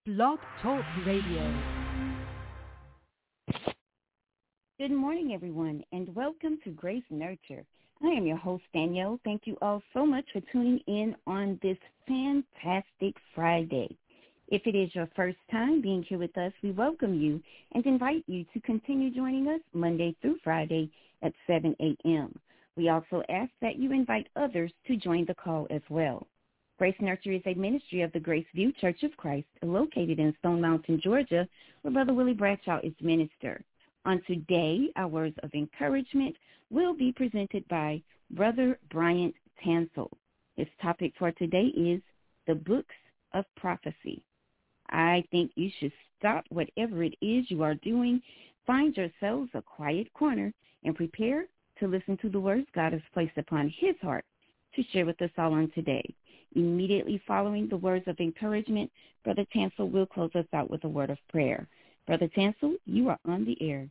Blog Talk Radio. Good morning, everyone, and welcome to Grace Nurture. I am your host, Danielle. Thank you all so much for tuning in on this fantastic Friday. If it is your first time being here with us, we welcome you and invite you to continue joining us Monday through Friday at 7 a.m. We also ask that you invite others to join the call as well. Grace Nurture is a ministry of the Grace View Church of Christ located in Stone Mountain, Georgia, where Brother Willie Bradshaw is minister. On today, our words of encouragement will be presented by Brother Bryant Tansel. His topic for today is the books of prophecy. I think you should stop whatever it is you are doing, find yourselves a quiet corner, and prepare to listen to the words God has placed upon his heart to share with us all on today. Immediately following the words of encouragement, Brother Tansel will close us out with a word of prayer. Brother Tansel, you are on the air.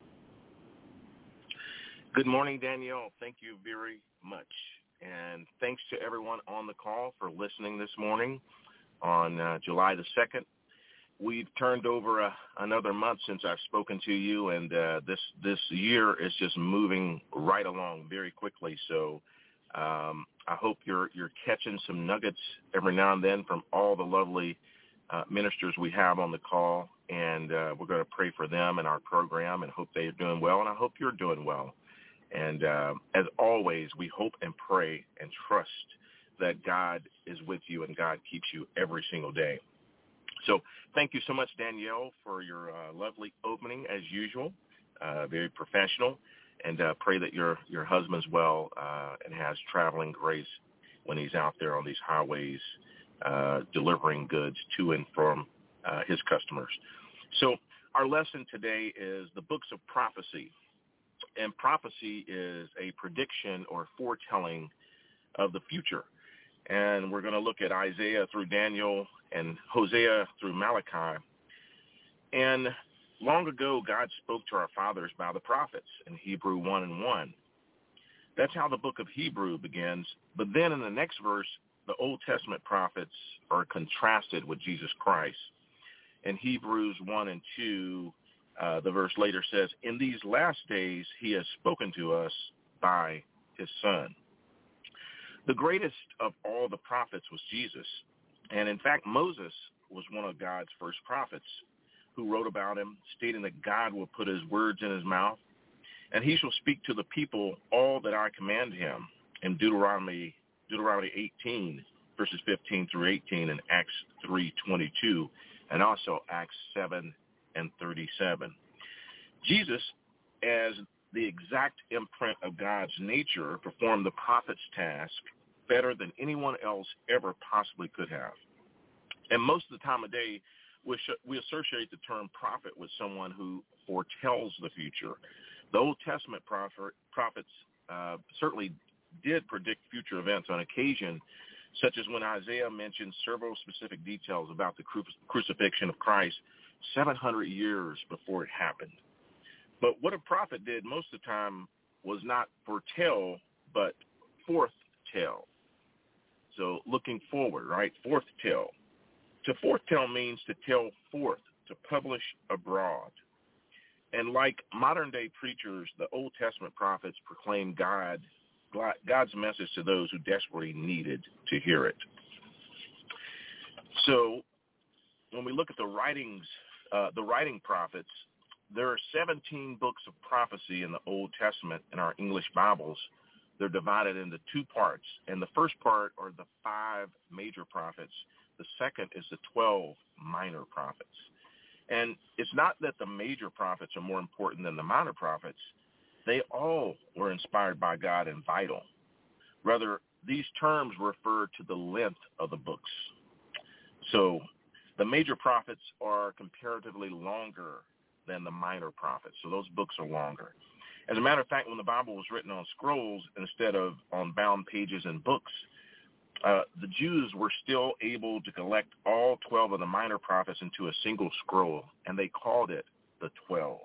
Good morning, Danielle. Thank you very much. And thanks to everyone on the call for listening this morning on July the 2nd. We've turned over another month since I've spoken to you, and this year is just moving right along very quickly. So I hope you're catching some nuggets every now and then from all the lovely ministers we have on the call, and we're going to pray for them and our program and hope they're doing well, and I hope you're doing well. And as always, we hope and pray and trust that God is with you and God keeps you every single day. So thank you so much, Danielle, for your lovely opening as usual, very professional. And pray that your husband's well and has traveling grace when he's out there on these highways delivering goods to and from his customers. So our lesson today is the books of prophecy. And prophecy is a prediction or foretelling of the future. And we're going to look at Isaiah through Daniel and Hosea through Malachi. And long ago, God spoke to our fathers by the prophets in Hebrew 1:1. That's how the book of Hebrew begins. But then in the next verse, the Old Testament prophets are contrasted with Jesus Christ. In Hebrews 1:2, the verse later says, in these last days, he has spoken to us by his Son. The greatest of all the prophets was Jesus. And in fact, Moses was one of God's first prophets who wrote about him, stating that God will put his words in his mouth, and he shall speak to the people all that I command him, in Deuteronomy 18, verses 15 through 18, and Acts 3:22, and also Acts 7:37. Jesus, as the exact imprint of God's nature, performed the prophet's task better than anyone else ever possibly could have. And most of the time of day, we associate the term prophet with someone who foretells the future. The Old Testament prophets certainly did predict future events on occasion, such as when Isaiah mentioned several specific details about the crucifixion of Christ 700 years before it happened. But what a prophet did most of the time was not foretell, but forthtell. So looking forward, right? Forthtell. To foretell means to tell forth, to publish abroad. And like modern-day preachers, the Old Testament prophets proclaimed God's message to those who desperately needed to hear it. So when we look at the writing prophets, there are 17 books of prophecy in the Old Testament in our English Bibles. They're divided into two parts. And the first part are the 5 major prophets. The second is the 12 minor prophets. And it's not that the major prophets are more important than the minor prophets. They all were inspired by God and vital. Rather, these terms refer to the length of the books. So the major prophets are comparatively longer than the minor prophets. So those books are longer. As a matter of fact, when the Bible was written on scrolls instead of on bound pages and books, the Jews were still able to collect all 12 of the minor prophets into a single scroll, and they called it the 12.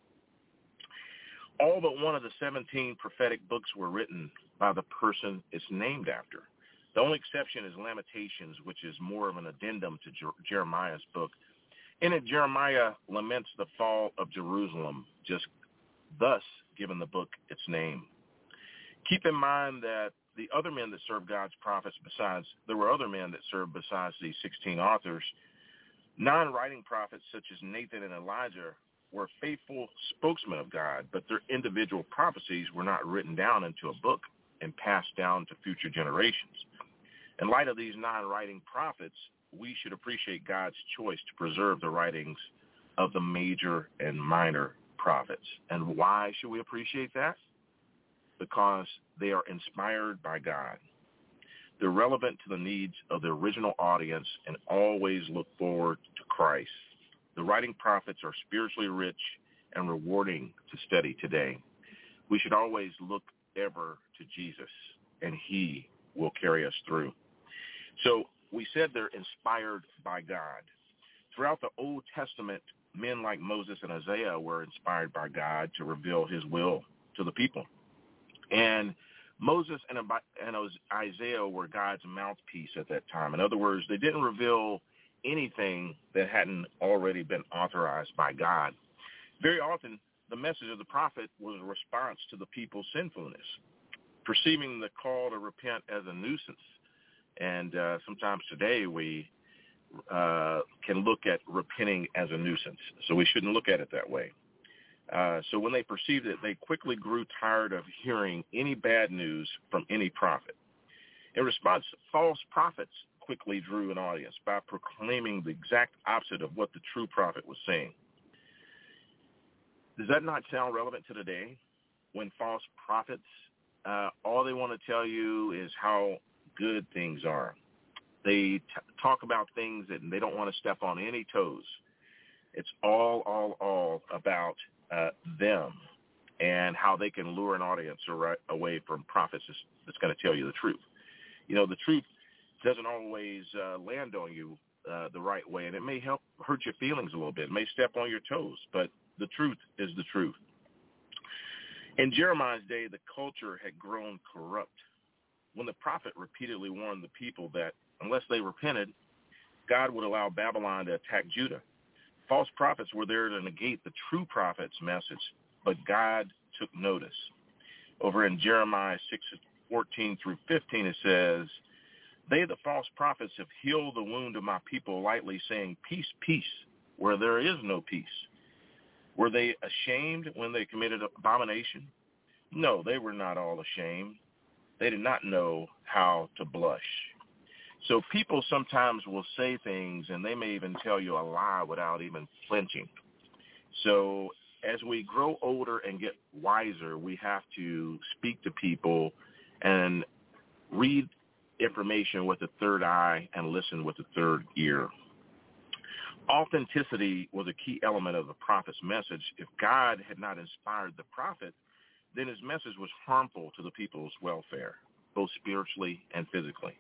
All but one of the 17 prophetic books were written by the person it's named after. The only exception is Lamentations, which is more of an addendum to Jeremiah's book. In it, Jeremiah laments the fall of Jerusalem, just thus giving the book its name. Keep in mind that the other men that served God's prophets there were other men that served besides these 16 authors. Non-writing prophets such as Nathan and Elijah were faithful spokesmen of God, but their individual prophecies were not written down into a book and passed down to future generations. In light of these non-writing prophets, we should appreciate God's choice to preserve the writings of the major and minor prophets. And why should we appreciate that? Because they are inspired by God. They're relevant to the needs of the original audience and always look forward to Christ. The writing prophets are spiritually rich and rewarding to study today. We should always look ever to Jesus, and he will carry us through. So we said they're inspired by God. Throughout the Old Testament, men like Moses and Isaiah were inspired by God to reveal his will to the people. And Moses and Isaiah were God's mouthpiece at that time. In other words, they didn't reveal anything that hadn't already been authorized by God. Very often, the message of the prophet was a response to the people's sinfulness, perceiving the call to repent as a nuisance. And sometimes today we can look at repenting as a nuisance. So we shouldn't look at it that way. So when they perceived it, they quickly grew tired of hearing any bad news from any prophet. In response, false prophets quickly drew an audience by proclaiming the exact opposite of what the true prophet was saying. Does that not sound relevant to today when false prophets, all they want to tell you is how good things are? They talk about things that they don't want to step on any toes. It's all about them and how they can lure an audience away from prophets that's going to tell you the truth. You know, the truth doesn't always land on you the right way, and it may hurt your feelings a little bit. It may step on your toes, but the truth is the truth. In Jeremiah's day, the culture had grown corrupt. When the prophet repeatedly warned the people that unless they repented, God would allow Babylon to attack Judah. False prophets were there to negate the true prophet's message, but God took notice. Over in Jeremiah 6:14 through 15, it says, "They, the false prophets, have healed the wound of my people lightly, saying, 'Peace, peace,' where there is no peace. Were they ashamed when they committed abomination? No, they were not all ashamed. They did not know how to blush." So people sometimes will say things, and they may even tell you a lie without even flinching. So as we grow older and get wiser, we have to speak to people and read information with a third eye and listen with a third ear. Authenticity was a key element of the prophet's message. If God had not inspired the prophet, then his message was harmful to the people's welfare, both spiritually and physically.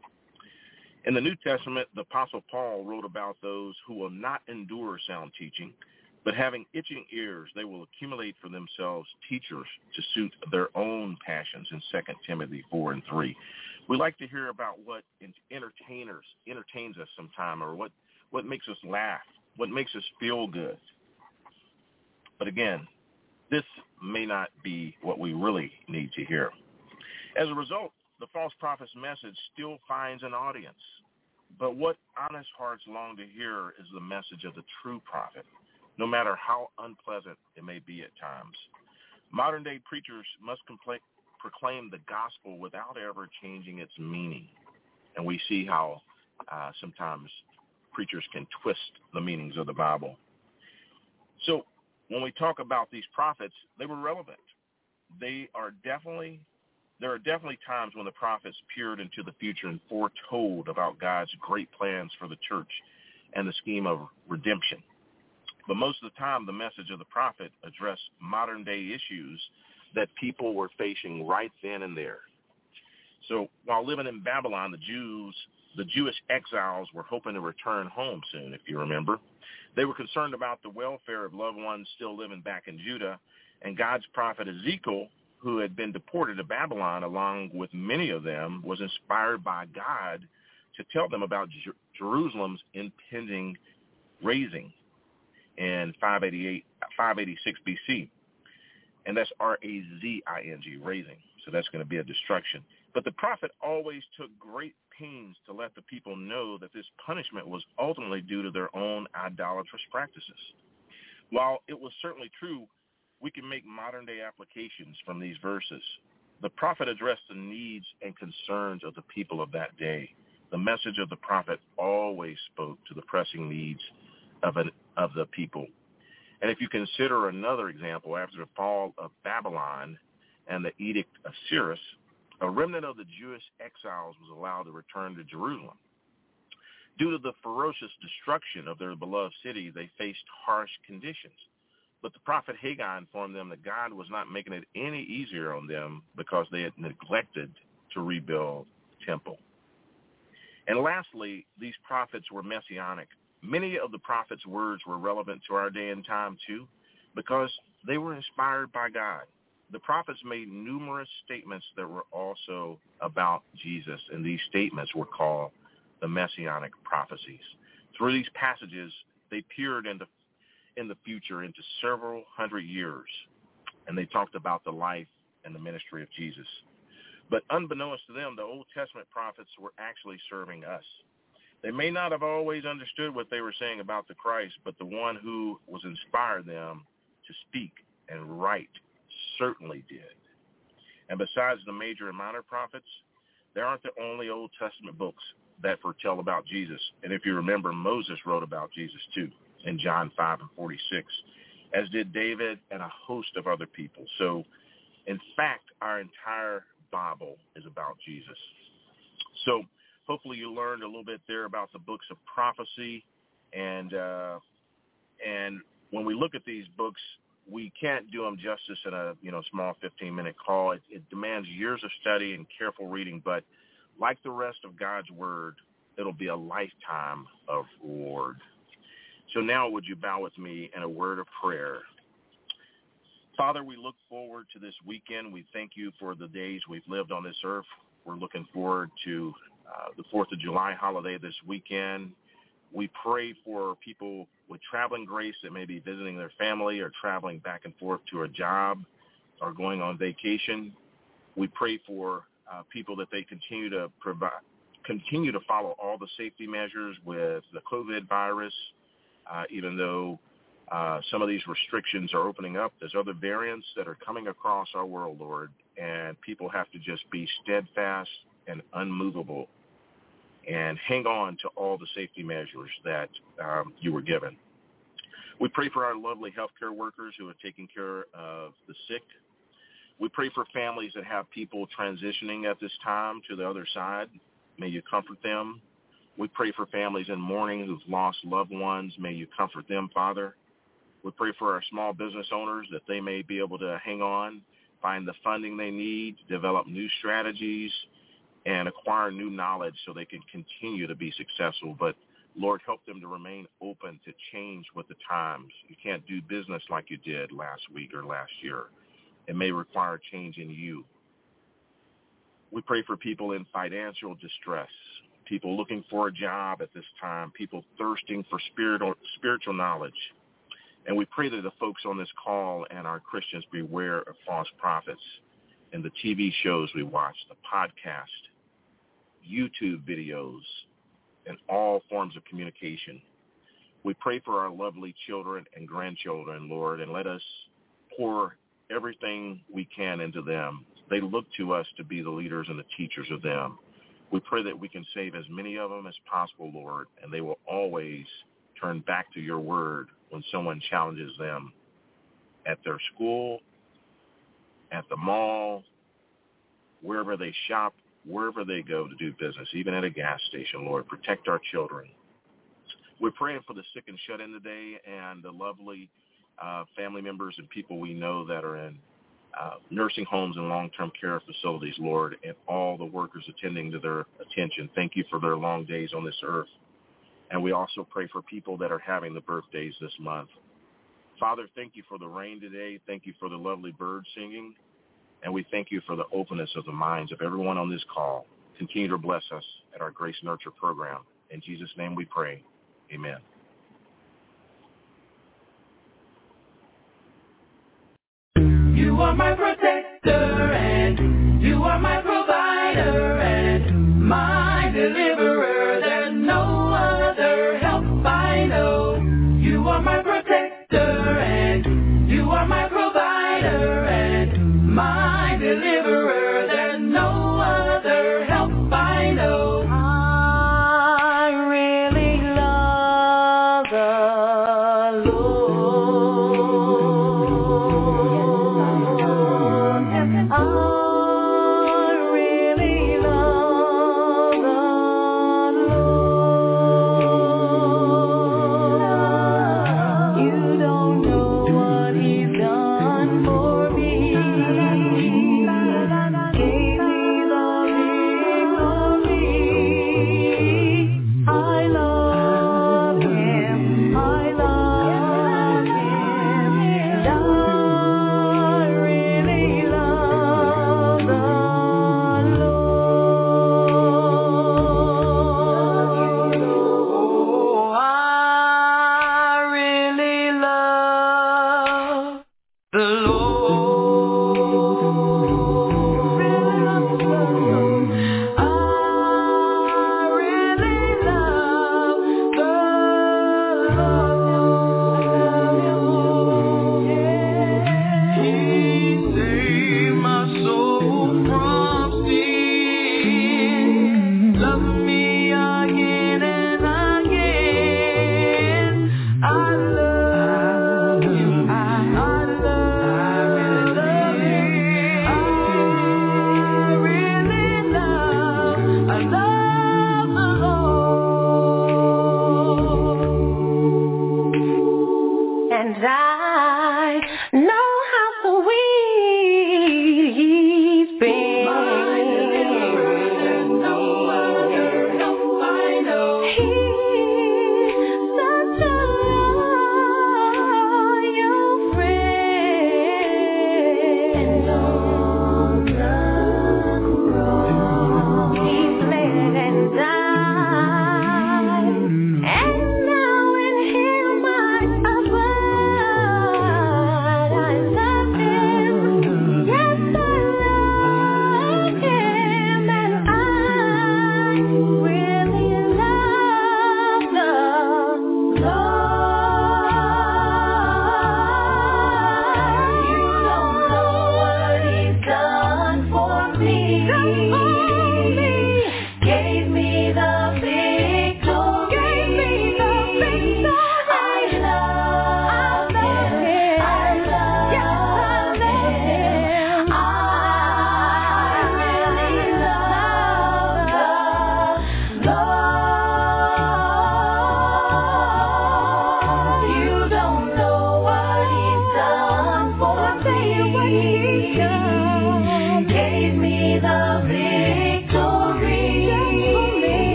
In the New Testament, the Apostle Paul wrote about those who will not endure sound teaching, but having itching ears, they will accumulate for themselves teachers to suit their own passions in 2 Timothy 4:3. We like to hear about what entertains us sometime, or what makes us laugh, what makes us feel good. But again, this may not be what we really need to hear. As a result, the false prophet's message still finds an audience. But what honest hearts long to hear is the message of the true prophet, no matter how unpleasant it may be at times. Modern-day preachers must proclaim the gospel without ever changing its meaning. And we see how sometimes preachers can twist the meanings of the Bible. So when we talk about these prophets, they were relevant. There are definitely times when the prophets peered into the future and foretold about God's great plans for the church and the scheme of redemption. But most of the time, the message of the prophet addressed modern-day issues that people were facing right then and there. So while living in Babylon, the Jewish exiles were hoping to return home soon, if you remember. They were concerned about the welfare of loved ones still living back in Judah, and God's prophet Ezekiel who had been deported to Babylon, along with many of them, was inspired by God to tell them about Jerusalem's impending razing in 586 BC. And that's R-A-Z-I-N-G, razing. So that's going to be a destruction. But the prophet always took great pains to let the people know that this punishment was ultimately due to their own idolatrous practices. While it was certainly true, we can make modern-day applications from these verses. The prophet addressed the needs and concerns of the people of that day. The message of the prophet always spoke to the pressing needs of the people. And if you consider another example, after the fall of Babylon and the Edict of Cyrus, a remnant of the Jewish exiles was allowed to return to Jerusalem. Due to the ferocious destruction of their beloved city, they faced harsh conditions. But the prophet Haggai informed them that God was not making it any easier on them because they had neglected to rebuild the temple. And lastly, these prophets were messianic. Many of the prophets' words were relevant to our day and time too, because they were inspired by God. The prophets made numerous statements that were also about Jesus, and these statements were called the messianic prophecies. Through these passages, they peered in the future into several hundred years, and they talked about the life and the ministry of Jesus. But unbeknownst to them, the Old Testament prophets were actually serving us. They may not have always understood what they were saying about the Christ, but the one who was inspired them to speak and write certainly did. And besides the major and minor prophets, they aren't the only Old Testament books that foretell about Jesus. And if you remember, Moses wrote about Jesus too in John 5:46, as did David and a host of other people. So, in fact, our entire Bible is about Jesus. So hopefully you learned a little bit there about the books of prophecy. And when we look at these books, we can't do them justice in a small 15-minute call. It demands years of study and careful reading, but like the rest of God's word, it'll be a lifetime of reward. So now would you bow with me in a word of prayer? Father, we look forward to this weekend. We thank you for the days we've lived on this earth. We're looking forward to the 4th of July holiday this weekend. We pray for people with traveling grace that may be visiting their family or traveling back and forth to a job or going on vacation. We pray for people that they continue to follow all the safety measures with the COVID virus, even though some of these restrictions are opening up. There's other variants that are coming across our world, Lord, and people have to just be steadfast and unmovable and hang on to all the safety measures that you were given. We pray for our lovely healthcare workers who are taking care of the sick. We pray for families that have people transitioning at this time to the other side. May you comfort them. We pray for families in mourning who've lost loved ones. May you comfort them, Father. We pray for our small business owners that they may be able to hang on, find the funding they need, develop new strategies, and acquire new knowledge so they can continue to be successful. But, Lord, help them to remain open to change with the times. You can't do business like you did last week or last year. It may require change in you. We pray for people in financial distress, people looking for a job at this time, people thirsting for spiritual knowledge. And we pray that the folks on this call and our Christians beware of false prophets and the TV shows we watch, the podcast, YouTube videos, and all forms of communication. We pray for our lovely children and grandchildren, Lord, and let us pour everything we can into them. They look to us to be the leaders and the teachers of them. We pray that we can save as many of them as possible, Lord, and they will always turn back to your word when someone challenges them at their school, at the mall, wherever they shop, wherever they go to do business, even at a gas station, Lord. Protect our children. We're praying for the sick and shut in today and the lovely family members and people we know that are in nursing homes and long-term care facilities, Lord, and all the workers attending to their attention. Thank you for their long days on this earth. And we also pray for people that are having the birthdays this month. Father, thank you for the rain today. Thank you for the lovely birds singing. And we thank you for the openness of the minds of everyone on this call. Continue to bless us at our Grace Nurture program. In Jesus' name we pray. Amen. You are my protector, and you are my provider, and my deliverer. There's no other help I know. You are my protector.